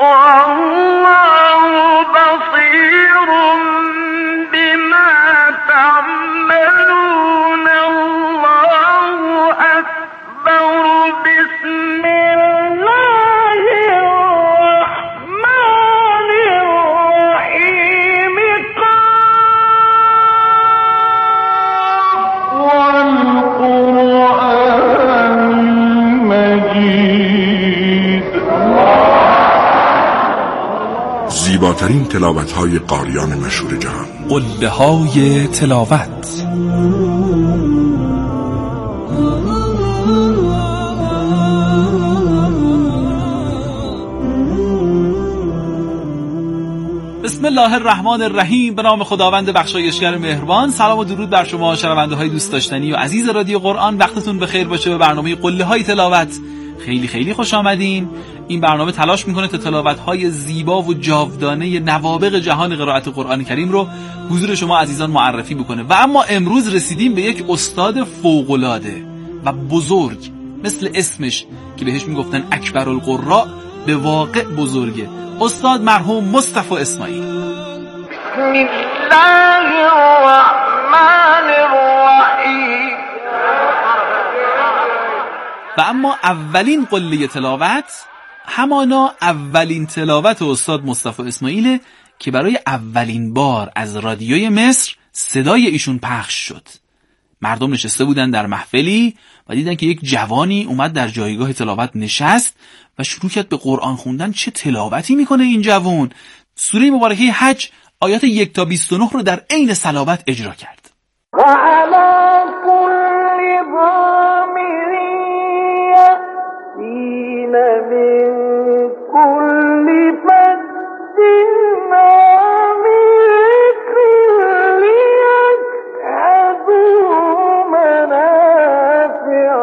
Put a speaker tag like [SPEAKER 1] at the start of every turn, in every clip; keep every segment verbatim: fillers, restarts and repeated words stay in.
[SPEAKER 1] زیباترین تلاوت‌های قاریان مشهور جهان،
[SPEAKER 2] قله‌های تلاوت. بسم الله الرحمن الرحیم. به نام خداوند بخشایشگر مهربان. سلام و درود بر شما شنونده های دوست داشتنی و عزیز رادیو قرآن. وقتتون بخیر باشه. به برنامه قله‌های تلاوت خیلی خیلی خوش آمدین. این برنامه تلاش میکنه تا تلاوت‌های زیبا و جاودانه نوابغ جهان قرائت قرآن کریم رو حضور شما عزیزان معرفی بکنه. و اما امروز رسیدیم به یک استاد فوق‌العاده و بزرگ، مثل اسمش که بهش میگفتن اکبر القراء، به واقع بزرگه. استاد مرحوم مصطفی اسماعیل.
[SPEAKER 3] بسم الله الرحمن الرحیم.
[SPEAKER 2] و اما اولین قله تلاوت همانا اولین تلاوت استاد مصطفی اسماعیل که برای اولین بار از رادیوی مصر صدای ایشون پخش شد. مردم نشسته بودن در محفلی و دیدن که یک جوانی اومد در جایگاه تلاوت نشست و شروع کرد به قرآن خوندن. چه تلاوتی میکنه این جوان! سوره مبارکه حج آیات یک تا بیست و نه رو در عین صلابت اجرا کرد.
[SPEAKER 3] و علی کل ضامر یأتین من کل فج عمیق لیشهدوا منافع.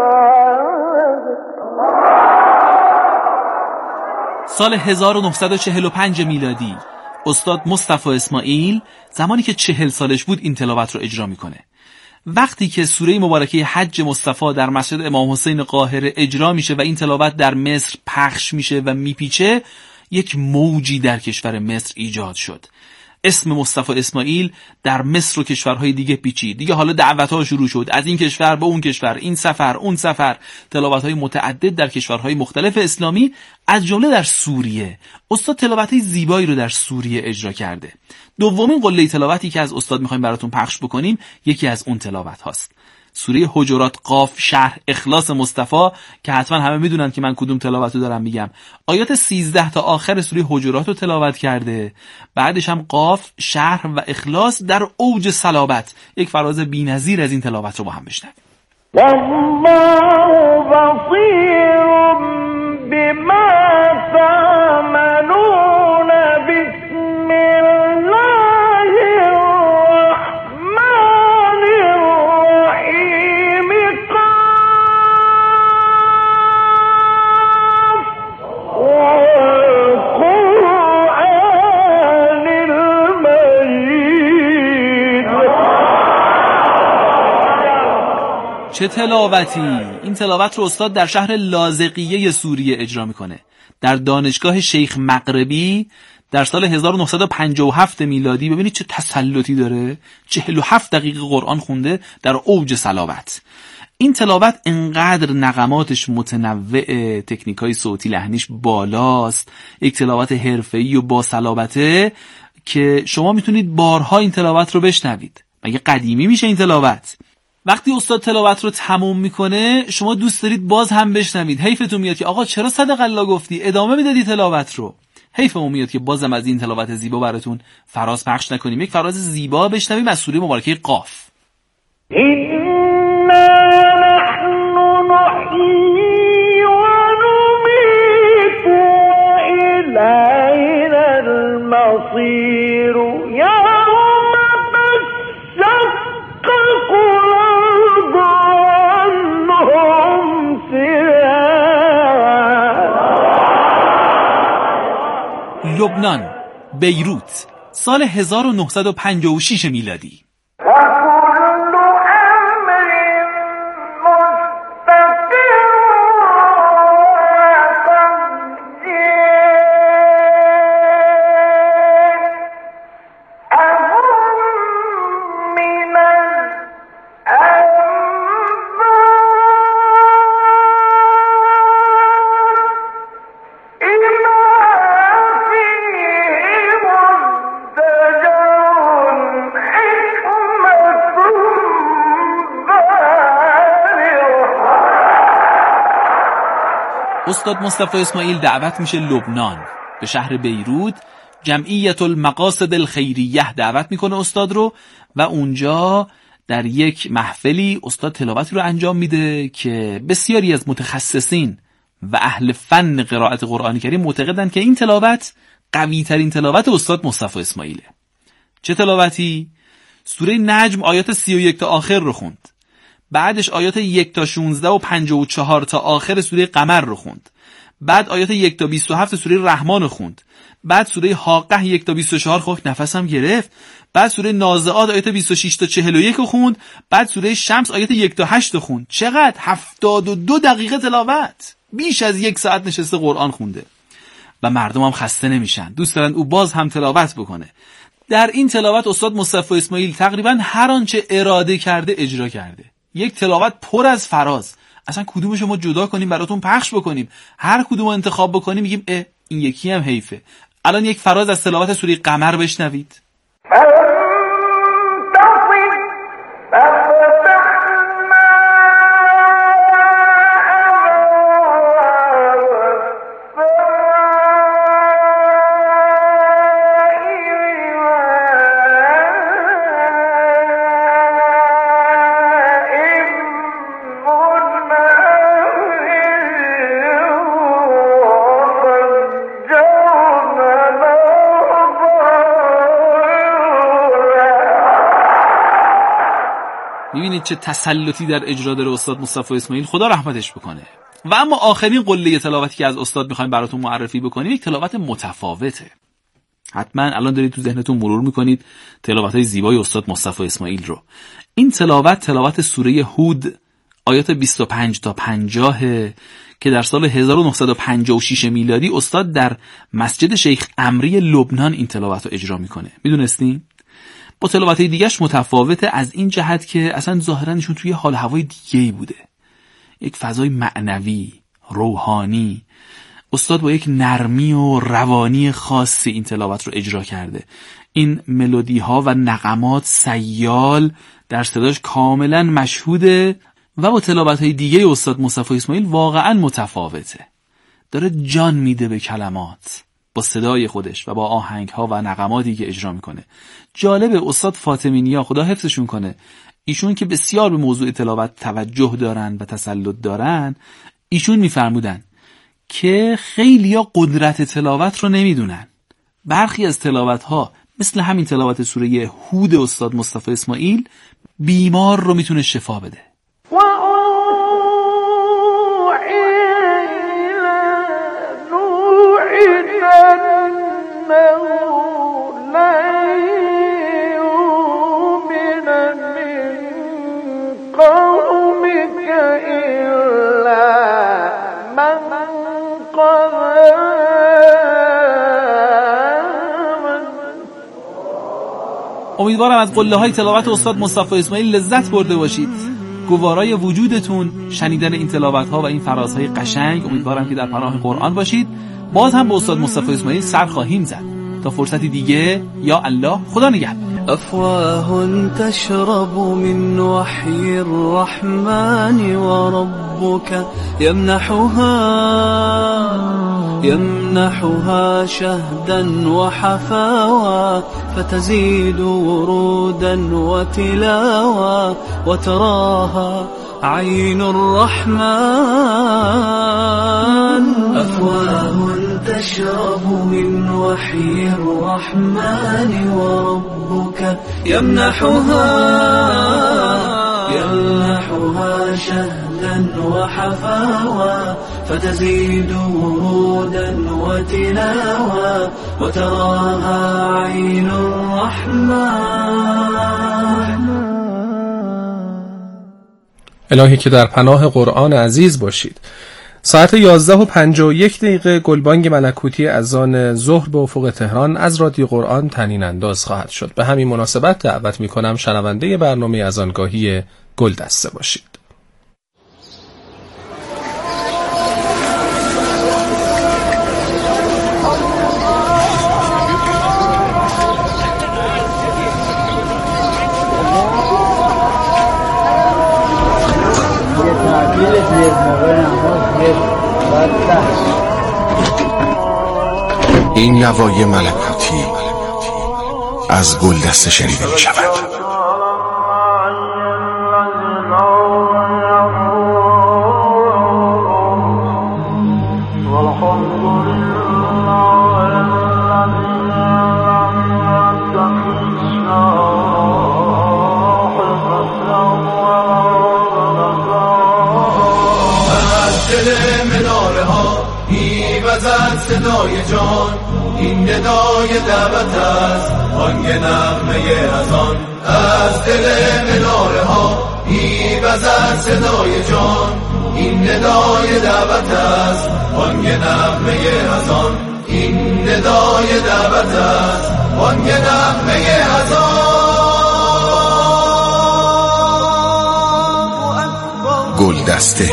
[SPEAKER 2] سال هزار و نهصد و چهل و پنج میلادی استاد مصطفی اسماعیل زمانی که چهل سالش بود این تلاوت رو اجرا میکنه. وقتی که سوره مبارکه حج مصطفی در مسجد امام حسین قاهره اجرا میشه و این تلاوت در مصر پخش میشه و میپیچه، یک موجی در کشور مصر ایجاد شد. اسم مصطفی اسماعیل در مصر و کشورهای دیگه پیچید. دیگه حالا دعوت‌ها شروع شد از این کشور به اون کشور، این سفر اون سفر، تلاوت‌های متعدد در کشورهای مختلف اسلامی، از جمله در سوریه. استاد تلاوت‌های زیبایی رو در سوریه اجرا کرده. دومین قله تلاوتی که از استاد می‌خوایم براتون پخش بکنیم یکی از اون تلاوت هاست. سوره حجرات قاف شرح اخلاص مصطفی که حتما همه میدونن که من کدوم تلاوت رو دارم میگم. آیات سیزده تا آخر سوره حجرات رو تلاوت کرده. بعدش هم قاف شرح و اخلاص در اوج صلابت. یک فراز بی‌نظیر از این تلاوت رو با هم بشنویم.
[SPEAKER 3] والله بصیر بما تعملون. بسم الله الرحمن الرحیم. قاف والقرآن المجید.
[SPEAKER 2] چه تلاوتی! این تلاوت رو استاد در شهر لاذقیه سوریه اجرا میکنه، در دانشگاه شیخ مغربی در سال هزار و نهصد و پنجاه و هفت میلادی. ببینید چه تسلطی داره. چهل و هفت دقیقه قرآن خونده در اوج صلابت. این تلاوت انقدر نغماتش متنوع، تکنیکای صوتی لحنیش بالاست، یک تلاوت حرفه‌ای و با صلابته که شما میتونید بارها این تلاوت رو بشنوید. مگه قدیمی میشه این تلاوت؟ وقتی استاد تلاوت رو تموم میکنه شما دوست دارید باز هم بشنوید. حیفتون میاد که آقا چرا صدق الله گفتی، ادامه میدادی تلاوت رو. حیفمون میاد که بازم از این تلاوت زیبا براتون فراز پخش نکنیم. یک فراز زیبا بشنویم از سوره مبارکه قاف.
[SPEAKER 3] إنا نحن نحيي ونميت وإلينا المصير. يوم تشقق الأرض عنهم سراعا.
[SPEAKER 2] لبنان، بیروت، سال هزار و نهصد و پنجاه و شش میلادی. استاد مصطفی اسماعیل دعوت میشه لبنان، به شهر بیروت. جمعیت المقاصد الخیریه دعوت میکنه استاد رو و اونجا در یک محفلی استاد تلاوتی رو انجام میده که بسیاری از متخصصین و اهل فن قرائت قرآن کریم معتقدن که این تلاوت قوی ترین تلاوت استاد مصطفی اسماعیله. چه تلاوتی؟ سوره نجم آیات سی و یک تا آخر رو خوند، بعدش آیات یک تا شانزده و پنجاه و چهار تا آخر سوره قمر رو خوند، بعد آیات یک تا بیست و هفت سوره رحمان رو خوند، بعد سوره حاقه یک تا بیست و چهار خوند، نفسم گرفت، بعد سوره نازعات آیات بیست و شش تا چهل و یک رو خوند، بعد سوره شمس آیات یک تا هشت رو خوند. چقدر؟ هفتاد و دو دقیقه تلاوت، بیش از یک ساعت نشسته قرآن خونده و مردم هم خسته نمیشن، دوست دارن او باز هم تلاوت بکنه. در این تلاوت استاد مصطفی اسماعیل تقریبا هر آنچه اراده کرده اجرا کرده. یک تلاوت پر از فراز، اصلا کدومشو ما جدا کنیم براتون پخش بکنیم، هر کدوم انتخاب بکنیم میگیم اه این یکی هم حیفه. الان یک فراز از تلاوت سوره قمر بشنوید. میبینید چه تسلطی در اجرا داره استاد مصطفی اسماعیل، خدا رحمتش بکنه. و اما آخرین قله تلاوتی که از استاد میخوایم براتون معرفی بکنیم یک تلاوت متفاوته. حتما الان دارید تو ذهنتون مرور میکنید تلاوت‌های زیبای استاد مصطفی اسماعیل رو. این تلاوت تلاوت سوره هود آیات بیست و پنج تا پنجاه که در سال هزار و نهصد و پنجاه و شش میلادی استاد در مسجد شیخ عمری لبنان این تلاوت رو اجرا میکنه. میدونستین؟ با تلاوت‌های دیگه‌اش متفاوته از این جهت که اصلا ظاهراً ایشون توی حال هوای دیگه‌ای بوده، یک فضای معنوی، روحانی. استاد با یک نرمی و روانی خاصی این تلاوت رو اجرا کرده. این ملودی‌ها و نغمات سیال در صداش کاملاً مشهوده و با تلاوت‌های دیگه استاد مصطفی اسماعیل واقعاً متفاوته. داره جان میده به کلمات با صدای خودش و با آهنگ‌ها و نغماتی که اجرا میکنه. جالبه استاد فاطمی نیا خدا حفظشون کنه، ایشون که بسیار به موضوع تلاوت توجه دارن و تسلط دارن، ایشون میفرمودن که خیلیا قدرت تلاوت رو نمیدونن. برخی از تلاوت‌ها مثل همین تلاوت سوره هود استاد مصطفی اسماعیل بیمار رو میتونه شفا بده. امیدوارم از قله های تلاوت استاد مصطفی اسماعیل لذت برده باشید. گوارای وجودتون شنیدن این تلاوت ها و این فرازهای قشنگ. امیدوارم که در پناه قرآن باشید. باز هم با استاد مصطفی اسماعیل سر خواهیم زد. تا فرصتی دیگه، یا الله، خدا نگهدار.
[SPEAKER 4] أفواه تشرب من وحي الرحمن وربك يمنحها يمنحها شهدا وحفاوى فتزيد ورودا وتلاوى وتراها عين الرحمن. أفواه تشرب من وحي الرحمن وربك يمنحها يمنحها شهدا وحفاوى فتزيد ورودا وتلاوى وتراها عين الرحمن.
[SPEAKER 5] الهی که در پناه قرآن عزیز باشید. ساعت یازده و پنجاه و یک دقیقه گلبانگ ملکوتی اذان ظهر به افق تهران از رادیو قرآن طنین انداز خواهد شد. به همین مناسبت دعوت می‌کنم شنونده برنامه اذانگاهی گلدسته باشید.
[SPEAKER 6] Yes,
[SPEAKER 1] این نوای ملکوتی از گلدسته شنیده می شود.
[SPEAKER 4] صدای جان این ندای دعوت است، بانگ نغمه اذان از دل مناره ها میوزد صدای جان، این ندای دعوت است، بانگ نغمه اذان، این ندای دعوت است، بانگ نغمه اذان.
[SPEAKER 1] گلدسته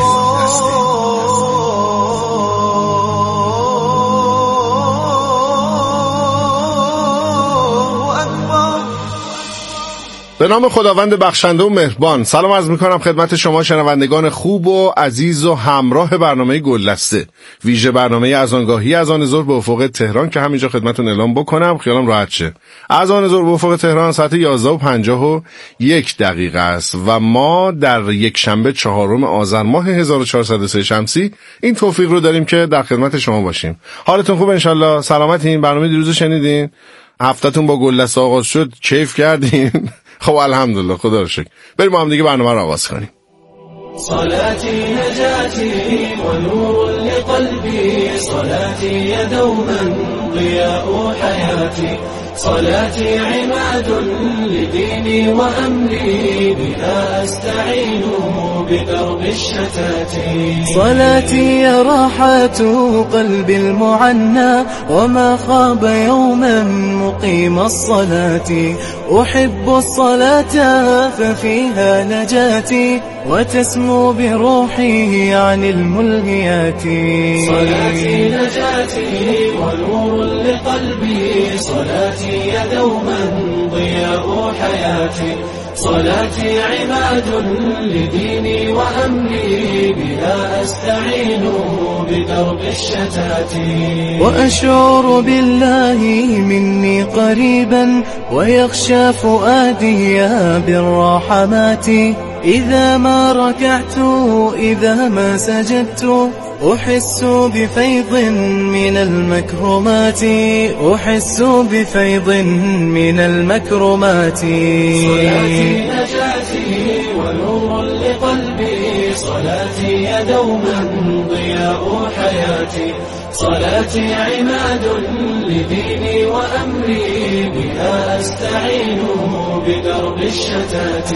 [SPEAKER 1] به نام خداوند بخشنده و مهربان. سلام عرض میکنم خدمت شما شنوندگان خوب و عزیز و همراه برنامه گلدسته، ویژه برنامه اذانگاهی اذان ظهر به افق تهران که همینجا خدمتتون اعلام بکنم خیالم راحت شه. اذان ظهر به افق تهران ساعت یازده و پنجاه و یک دقیقه است و ما در یک شنبه چهارم آذر ماه هزار و چهارصد و سه شمسی این توفیق رو داریم که در خدمت شما باشیم. حالتون خوب انشالله؟ سلامتین؟ برنامه دیروز شنیدین؟ هفته‌تون با گلدسته آغاز شد؟ کیف کردین؟ خب الحمدلله، خدا رو شکر. بریم با هم دیگه برنامه رو آغاز کنیم.
[SPEAKER 4] صلاتي نجاتي ونور لقلبي، صلاتي دوما ضياء حياتي، صلاتي عماد لديني وأمري، بها أستعين بدرب الشتات، صلاتي راحة قلبي المعنى وما خاب يوما مقيم الصلاة، أحب الصلاة ففيها نجاتي وتسمو بروحي عن الملهيات، صلاتي نجاتي ونور لقلبي، صلاتي دوما ضياء حياتي، صلاتي عماد لديني وأمري، بها أستعين بدرب الشتات، وأشعر بالله مني قريبا ويخشى فؤادي بالرحمات، إذا ما ركعت إذا ما سجدت أحس بفيض من المكرمات، أحس بفيض من المكرمات، صلاتي نجاتي ونور لقلبي، صلاتي دوما ضياء حياتي، صلاتي عماد لديني وأمري، بها أستعين بدرب الشتات.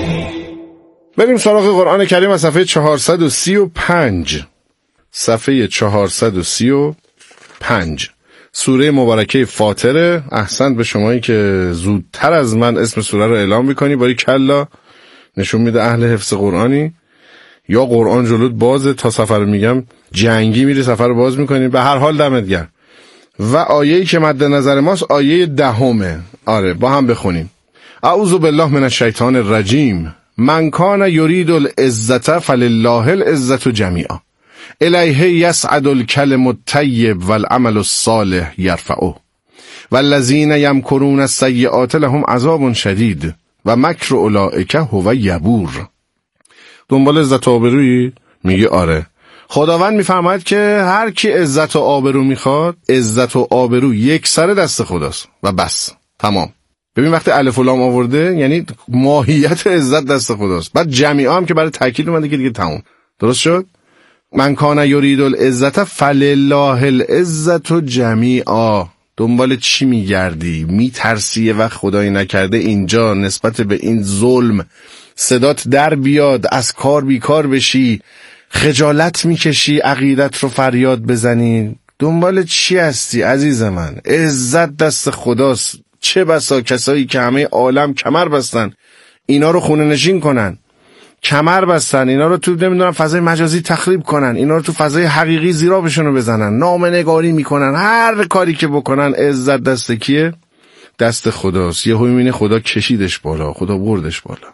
[SPEAKER 1] بریم سراغ قرآن کریم از صفحه چهارصد و سی و پنج. صفحه چهارصد و سی و پنج سوره مبارکه فاطره. احسنت به شمایی که زودتر از من اسم سوره رو اعلام میکنی. باری کلا نشون میده اهل حفظ قرآنی. یا قرآن جلوت بازه تا سفر رو میگم جنگی میری سفر رو باز میکنی. به هر حال دمت گرم. و آیه‌ای که مد نظر ماست آیه دهمه. آره با هم بخونیم. اعوذ بالله من الشیطان الرجیم. من کان یرید العزة فلله العزة جمیعا الیه یصعد الکلم الطیب والعمل الصالح یرفعه والذین یمکرون السیئات لهم عذاب شدید و مکر اولئک هو یبور. دنبال عزت و آبرویی؟ میگه آره. خداوند میفرماید که هر کی عزت و آبرو میخواد، عزت و آبرو یک سر دست خداست و بس، تمام. ببین وقتی الف و لام آورده یعنی ماهیت عزت دست خداست. بعد جمیعا هم که برای تاکید اومده که دیگه تمام. درست شد؟ من کان یرید العزة فلله العزة جمیعا. دنبال چی میگردی؟ میترسی یه وقت خدایی نکرده اینجا نسبت به این ظلم صدات در بیاد، از کار بیکار بشی، خجالت میکشی، عقیدت رو فریاد بزنی. دنبال چی هستی عزیز من؟ عزت دست خداست. چه بسا کسایی که همه عالم کمر بستن اینا رو خونه نشین کنن، کمر بستن اینا رو تو نمیدونم فضای مجازی تخریب کنن، اینا رو تو فضای حقیقی زیرابشون رو بزنن، نامه‌نگاری میکنن، هر کاری که بکنن. عزت دست کیه؟ دست خداست. یهو میبینی خدا کشیدش بالا، خدا بردش بالا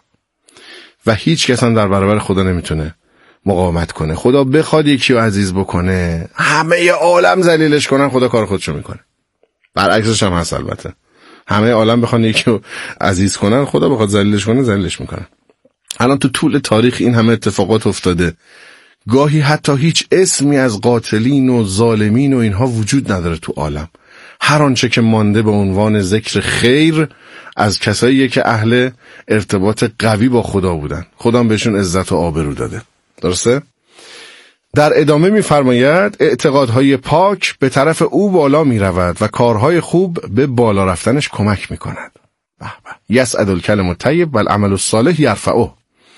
[SPEAKER 1] و هیچ کس هم در برابر خدا نمیتونه مقاومت کنه. خدا بخواد یکی رو عزیز بکنه همه ی عالم ذلیلش کنن، خدا کار خودشو میکنه. برعکسش هم هست البته. همه عالم بخوان یکی رو عزیز کنن، خدا بخواد ذلیلش کنه ذلیلش میکنه. الان تو طول تاریخ این همه اتفاقات افتاده. گاهی حتی هیچ اسمی از قاتلین و ظالمین و اینها وجود نداره تو عالم. هر آنچه که مانده به عنوان ذکر خیر از کساییه که اهل ارتباط قوی با خدا بودن. خدا هم بهشون عزت و آبرو داده. درسته؟ در ادامه می‌فرماید اعتقادهای پاک به طرف او بالا می‌رود و کارهای خوب به بالا رفتنش کمک می‌کند. به به. یسعد الکلم الطیب و العمل الصالح یرفعه.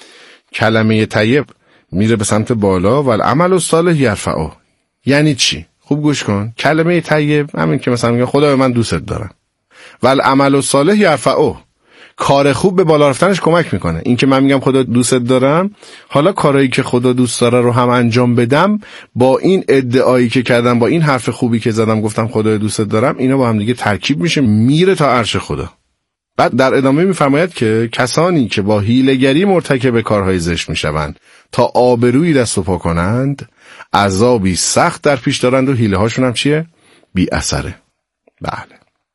[SPEAKER 1] کلمه طیب میره به سمت بالا و العمل الصالح یرفعه. یعنی چی؟ خوب گوش کن. کلمه طیب همین که مثلا میگه خدا من دوست دارم. و العمل الصالح یرفعه. کار خوب به بالا رفتنش کمک میکنه. این که من میگم خدا دوست دارم، حالا کارهایی که خدا دوست داره رو هم انجام بدم، با این ادعایی که کردم، با این حرف خوبی که زدم گفتم خدا دوست دارم، اینا با هم دیگه ترکیب میشه میره تا عرش خدا. بعد در ادامه میفرماید که کسانی که با حیله‌گری مرتکب کارهای زشت میشوند تا آبرویی دست و پا کنند، عذابی سخت در پیش دارند و حیله هاشون هم چیه؟ بی اثره. بله.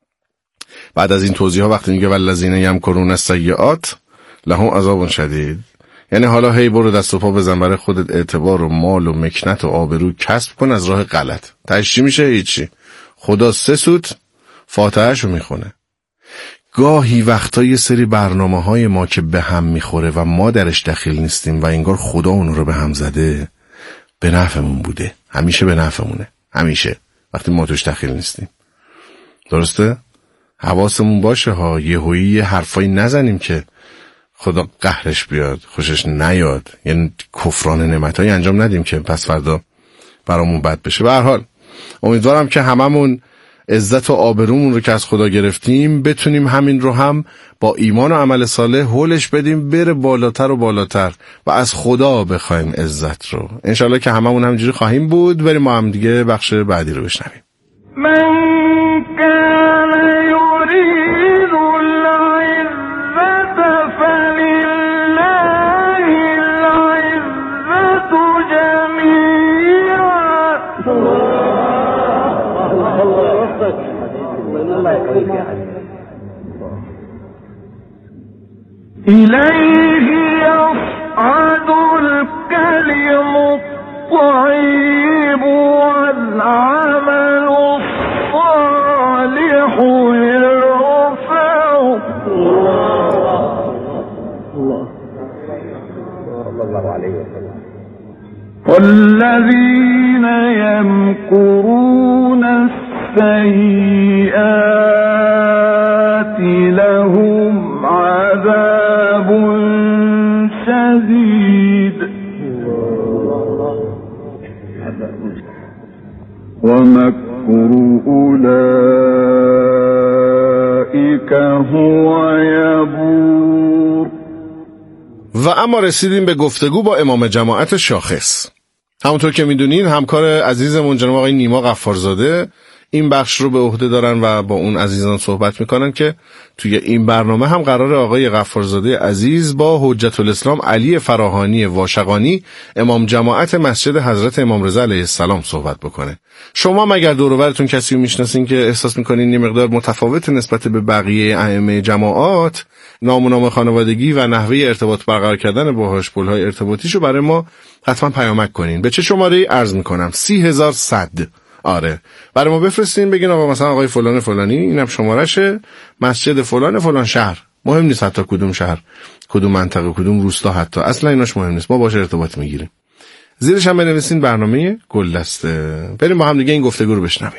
[SPEAKER 1] بعد از این توضیح ها وقتی میگه والذین یمکرون السیئات لهم عذاب شدید، یعنی حالا هی برو دست و پا بزن برای خودت اعتبار و مال و مکنت و آبرو کسب کن از راه غلط. تشی میشه هیچی. خدا سه سوت فاتحه‌شو میخونه. گاهی وقتا یه سری برنامه های ما که به هم میخوره و ما درش دخیل نیستیم و انگار خدا اون رو به هم زده، به نفعمون بوده. همیشه به نفعمونه. همیشه وقتی ما توش دخیل نیستیم. درسته؟ حواسمون باشه ها، یهویی یه حرفایی نزنیم که خدا قهرش بیاد، خوشش نیاد، یعنی کفران نعمتایی انجام ندیم که پس فردا برامون بد بشه. به هر حال امیدوارم که هممون عزت و آبرومون رو که از خدا گرفتیم بتونیم همین رو هم با ایمان و عمل صالح هولش بدیم بره بالاتر و بالاتر و از خدا بخوایم عزت رو. انشالله که هممون همینجوری خواهیم بود. بریم ما هم دیگه بخش بعدی رو بشنویم.
[SPEAKER 3] من کان یرید العزت فلله العزت جمیعا. إليه يصعد الكلم الطيب والعمل الصالح يرفعه. والذين يمكرون السيئات لهم عذاب شديد ومكر أولئك هو يبور.
[SPEAKER 1] و اما رسیدیم به گفتگو با امام جماعت شاخص. همونطور که میدونین همکار عزیزمون جناب آقای نیما غفارزاده این بخش رو به عهده دارن و با اون عزیزان صحبت میکنن که توی این برنامه هم قرار آقای غفارزاده عزیز با حجت الاسلام علی فراهانی واشقانی امام جماعت مسجد حضرت امام رضا علیه السلام صحبت بکنه. شما مگر دور و برتون کسی رو میشناسین که احساس میکنین یه مقدار متفاوت نسبت به بقیه ائمه جماعات، نام و نام خانوادگی و نحوه ارتباط برقرار کردن باهاش، پل‌های ارتباطیشو برای ما حتما پیامک کنین. به چه شماره عرض میکنم؟ سی هزار صد. آره برای ما بفرستین، بگین آقا مثلا آقای فلان فلانی اینم شمارشه، مسجد فلان فلان شهر، مهم نیست حتی کدوم شهر، کدوم منطقه، کدوم روستا، حتی اصلا ایناش مهم نیست، ما باشه ارتباط میگیریم. زیرش هم بنویسین برنامه گلدسته. بریم با هم دیگه این گفتگو رو بشنویم.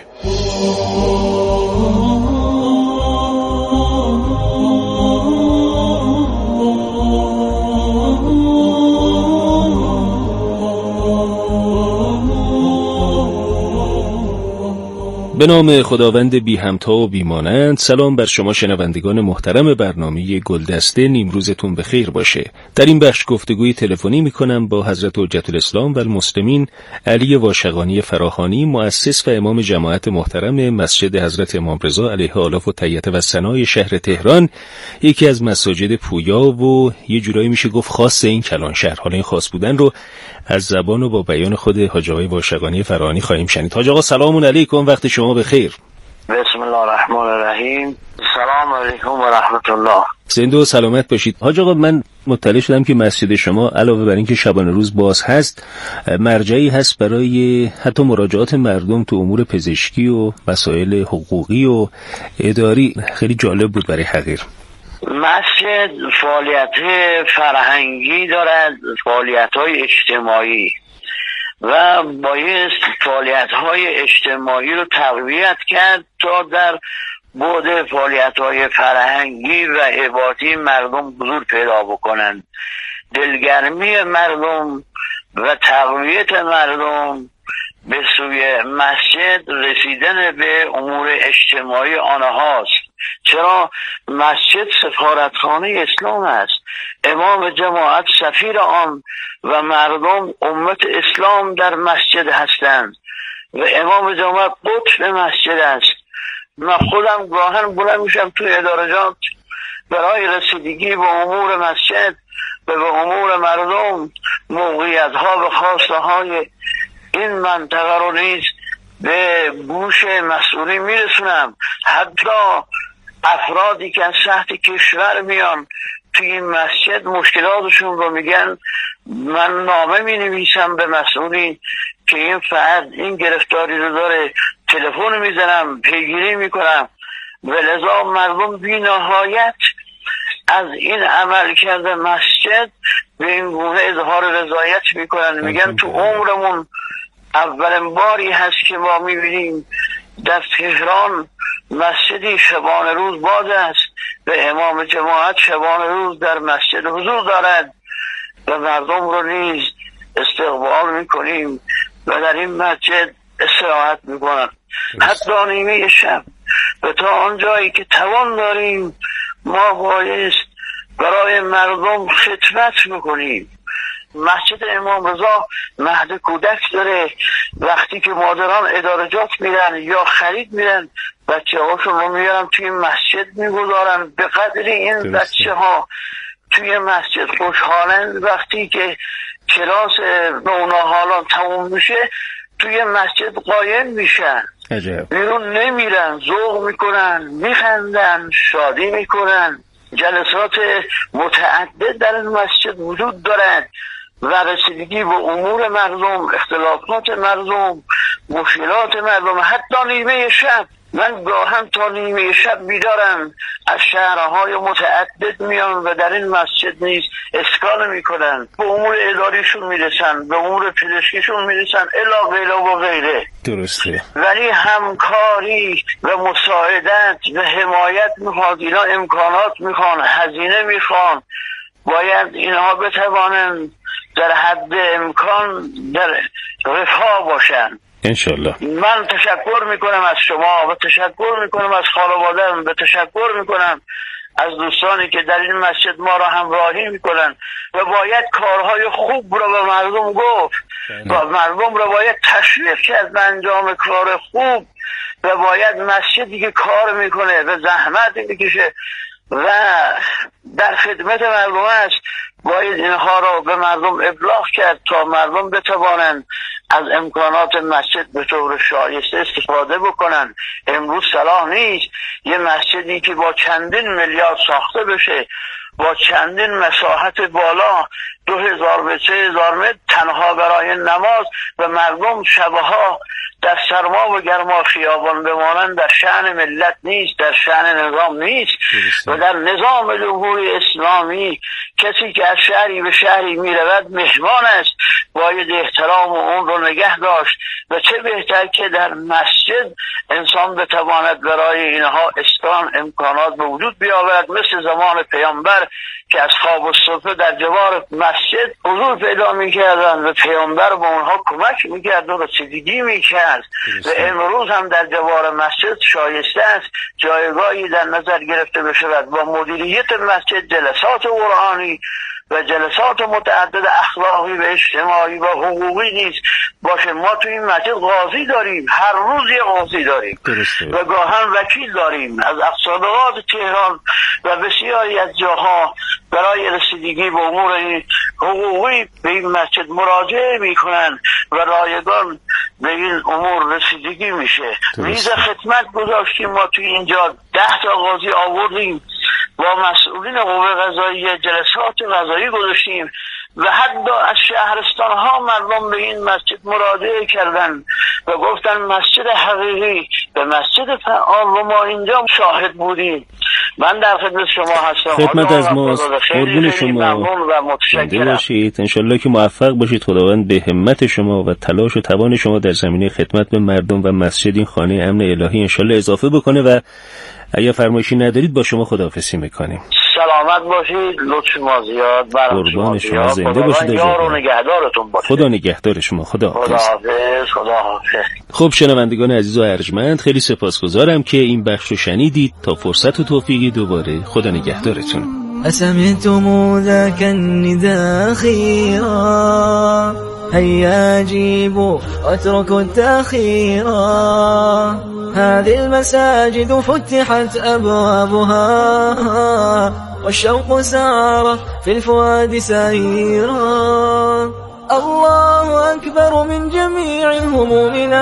[SPEAKER 6] به نام خداوند بی همتا و بی مانند. سلام بر شما شنوندگان محترم برنامه گلدسته، نیمروزتون بخیر باشه. در این بخش گفتگوی تلفنی میکنم با حضرت حجت الاسلام و المسلمین علی واشقانی فراهانی، مؤسس و امام جماعت محترم مسجد حضرت امام رضا علیه آلاف و تحیت و ثنای شهر تهران، یکی از مساجد پویا و یه جورایی میشه گفت خاص این کلان شهر. حالا این خاص بودن رو از زبان و با بیان خود حاج آقای واشقانی فراهانی خواهیم شنید. حاج آقا سلام علیکم، وقت شما بخیر.
[SPEAKER 7] بسم الله الرحمن الرحیم. سلام علیکم و رحمت الله.
[SPEAKER 6] زنده و سلامت باشید. حاج آقا، من مطلع شدم که مسجد شما علاوه بر اینکه شبانه روز باز هست، مرجعی هست برای حتی مراجعات مردم تو امور پزشکی و مسائل حقوقی و اداری. خیلی جالب بود برای حقیر.
[SPEAKER 7] مسجد فعالیت فرهنگی دارد، فعالیت های اجتماعی، و باید فعالیت های اجتماعی رو تقویت کرد تا در بعد فعالیت های فرهنگی و عبادی مردم حضور پیدا بکنند. دلگرمی مردم و تقویت مردم به سوی مسجد رسیدن به امور اجتماعی آنهاست. چرا؟ مسجد سفارتخانه اسلام است. امام جماعت سفیر آن و مردم امت اسلام در مسجد هستند و امام جماعت قطب مسجد است. من خودم گاهن بلند میشم توی ادارجات برای رسیدگی به امور مسجد و به امور مردم، موقعیت ها و خواسته های این منطقه رو نیز به گوش مسئولی میرسونم. حتی افرادی که از سطح کشور میان توی این مسجد مشکلاتشون رو میگن، من نامه می نویسم به مسئولی که این فرد این گرفتاری رو داره، تلفن میزنم، پیگیری میکنم. و لذا مردم بی نهایت از این عمل کرده مسجد به این گونه اظهار رضایت میکنن. میگن تو عمرمون اولین باری هست که ما میبینیم در تهران مسجدی شبانه روز باز است و امام جماعت شبانه روز در مسجد حضور دارد و مردم رو نیز استقبال میکنیم و در این مسجد استراحت میکنن حتی نیمه شب. و تا آنجایی که توان داریم ما بایست برای مردم خدمت میکنیم. مسجد امام رضا مهد کودک داره. وقتی که مادران ادارجات میرن یا خرید میرن، بچه هاشون رو میارن توی مسجد میگذارن. به قدری این بچه ها توی مسجد خوشحالند وقتی که کلاس نوناهالان تموم میشه توی مسجد قایم میشن، بیرون نمیرن، ذوق میکنن، میخندن، شادی میکنن. جلسات متعدد در این مسجد وجود دارد و رسیدگی به امور مردم، اختلافات مردم، مشکلات مردم. حتی نیمه شب من گاهن تا نیمه شب بیدارم، از شهرهای متعدد میان و در این مسجد نیز اسکان میکنن، به امور اداریشون میرسن، به امور پزشکیشون میرسن، الا غیره و غیره.
[SPEAKER 6] درسته.
[SPEAKER 7] ولی همکاری و مساعدت و حمایت میخواد. اینا امکانات میخوان، هزینه میخوان. باید اینها بتوانند در حد امکان در رفاه باشن.
[SPEAKER 6] انشالله.
[SPEAKER 7] من تشکر میکنم از شما و تشکر میکنم از خانواده‌ام و تشکر میکنم از دوستانی که در این مسجد ما را همراهی میکنن و باید کارهای خوب را به مردم گفت و مردم را باید تشویق کرد به انجام کار خوب و باید مسجدی که کار میکنه و زحمت میکشه و در خدمت مردم است باید اینها را به مردم ابلاغ کرد تا مردم بتوانند از امکانات مسجد به طور شایسته استفاده بکنن. امروز صلاح نیست یه مسجدی که با چندین میلیارد ساخته بشه، با چندین مساحت بالا، دو هزار به سه هزار متر تنها برای نماز و مردم شبها در سرما و گرما خیابان بمانند، در شأن ملت نیست، در شأن نظام نیست. و در نظام جمهوری اسلامی کسی که از شهری به شهری می رود مهمان است، باید احترام اون رو نگه داشت و چه بهتر که در مسجد انسان بتواند برای اینها اسکان امکانات به وجود بیاورد، مثل زمان پیامبر که از خواب و صبح در جوار مسجد حضور پیدا میکردن و پیامبر به اونها کمک میکرد و رسیدگی میکرد. و امروز هم در جوار مسجد شایسته است جایگاهی در نظر گرفته بشود با مدیریت مسجد، جلسات قرآنی و جلسات متعدد اخلاقی و اجتماعی و حقوقی نیست باشه. ما تو این مسجد قاضی داریم، هر روز یه قاضی داریم و گاهن وکیل داریم از اقصادات تهران و بسیاری از جاها برای رسیدگی به امور حقوقی به این مسجد مراجعه میکنن و رایگان به این امور رسیدگی میشه. میز خدمت گذاشتیم ما توی اینجا، ده تا قاضی آوردیم، با مسئولین قوه قضاییه جلسات قضایی گذاشتیم و حتی از شهرستان ها مردم به این مسجد مراجعه کردن و گفتن مسجد حقیقی به مسجد فعال و ما اینجا شاهد بودیم. من در خدمت شما هستم.
[SPEAKER 6] خدمت از ماست. قربون شما
[SPEAKER 7] و متشکرم
[SPEAKER 6] باشید. انشالله که موفق باشید. خداوند به همت شما و تلاش و توان شما در زمینه خدمت به مردم و مسجد این خانه امن الهی انشالله اضافه بکنه و اگر فرمایشی ندارید با شما خداحافظی میکنیم.
[SPEAKER 7] سلامت باشید. لطف ما زیاد.
[SPEAKER 6] قربان شما زنده باشید.
[SPEAKER 7] یار و نگهدارتون باشید.
[SPEAKER 6] خدا نگهدار شما. خدا حافظ.
[SPEAKER 7] خدا حافظ.
[SPEAKER 6] خب شنوندگان عزیز و ارجمند، خیلی سپاسگزارم که این بخش رو شنیدید. تا فرصت و توفیقی دوباره، خدا نگهدارتون.
[SPEAKER 8] أسمعتم ذاك النداء خيرا هيا جيبوا واتركوا التأخيرا هذه المساجد فتحت أبوابها والشوق سار في الفؤاد سيرا الله أكبر من جميع همومنا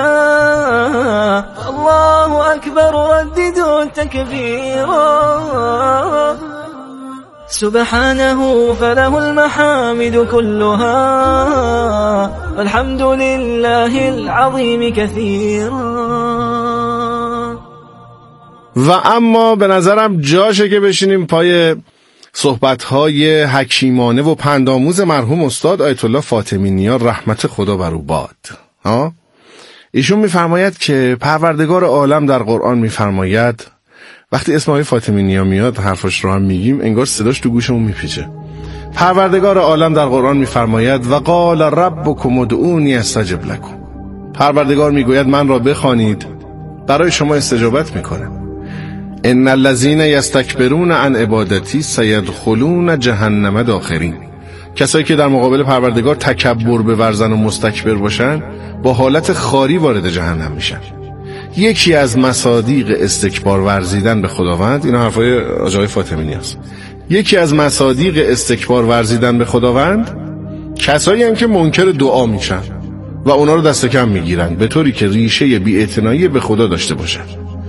[SPEAKER 8] الله أكبر رددوا التكبيرا سبحانه فله المحامد كلها والحمد لله العظيم كثيرا.
[SPEAKER 1] و اما به نظرم جاشه که بشینیم پای صحبت‌های حکیمانه و پندآموز مرحوم استاد آیت الله فاطمی نیا رحمت خدا بر او باد. ها؟ ایشون می‌فرماید که پروردگار عالم در قرآن می‌فرماید، وقتی اسم آقای فاطمی نیا میاد حرفش رو هم میگیم انگار صداش تو گوشمون میپیچه. پروردگار عالم در قرآن میفرماید و قال ربکم ادعونی استجب لکم. پروردگار میگوید من را بخوانید برای شما استجابت میکنم. ان الذين یستکبرون عن عبادتی سیدخلون جهنم داخرین. کسایی که در مقابل پروردگار تکبر بورزن و مستکبر باشن با حالت خاری وارد جهنم میشن. یکی از مصادیق استکبار ورزیدن به خداوند، اینا حرفای آقای فاطمی نیاست، یکی از مصادیق استکبار ورزیدن به خداوند کسایی هم که منکر دعا میشن و اونا رو دست کم میگیرن به طوری که ریشه بی‌اعتنایی به خدا داشته باشن.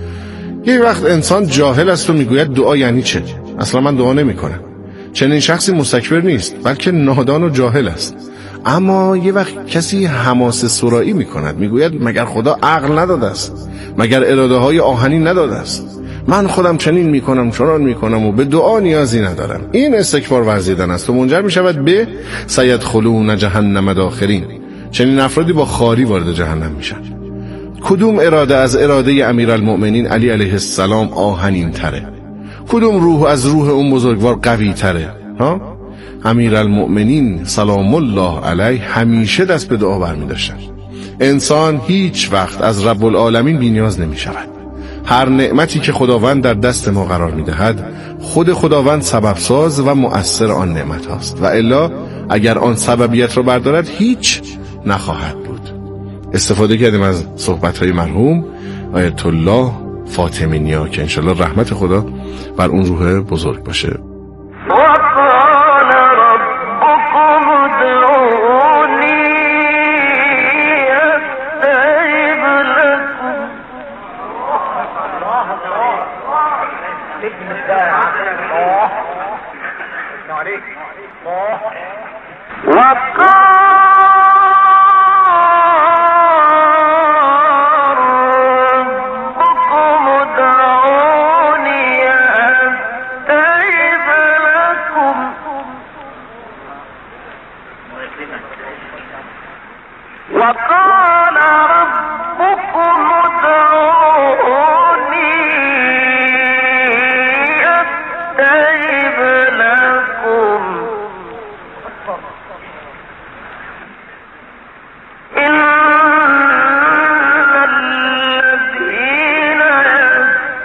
[SPEAKER 1] یه وقت انسان جاهل است و میگوید دعا یعنی چه؟ اصلا من دعا نمیکنم. چنین شخصی مستکبر نیست بلکه نادان و جاهل است. اما یه وقت کسی حماسه سرایی میکند، میگوید مگر خدا عقل نداده است؟ مگر اراده های آهنین نداده است؟ من خودم چنین میکنم چنان میکنم و به دعا نیازی ندارم. این استکبار ورزیدن است و منجر میشود به سیدخلون جهنم داخرین. چنین افرادی با خاری وارد جهنم میشن. کدوم اراده از اراده امیرالمؤمنین علی علیه السلام آهنین تره؟ کدوم روح از روح اون بزرگوار قوی تره؟ ها؟ امیرالمؤمنین سلام الله علیه همیشه دست به دعا برمی داشتن. انسان هیچ وقت از رب العالمین بی نیاز نمی شود. هر نعمتی که خداوند در دست ما قرار می دهد خود خداوند سبب ساز و مؤثر آن نعمت هاست و الا اگر آن سببیت را بردارد هیچ نخواهد بود. استفاده کردیم از صحبت های مرحوم آیت الله فاطمی نیا که انشالله رحمت خدا بر اون روح بزرگ باشه.
[SPEAKER 3] وقال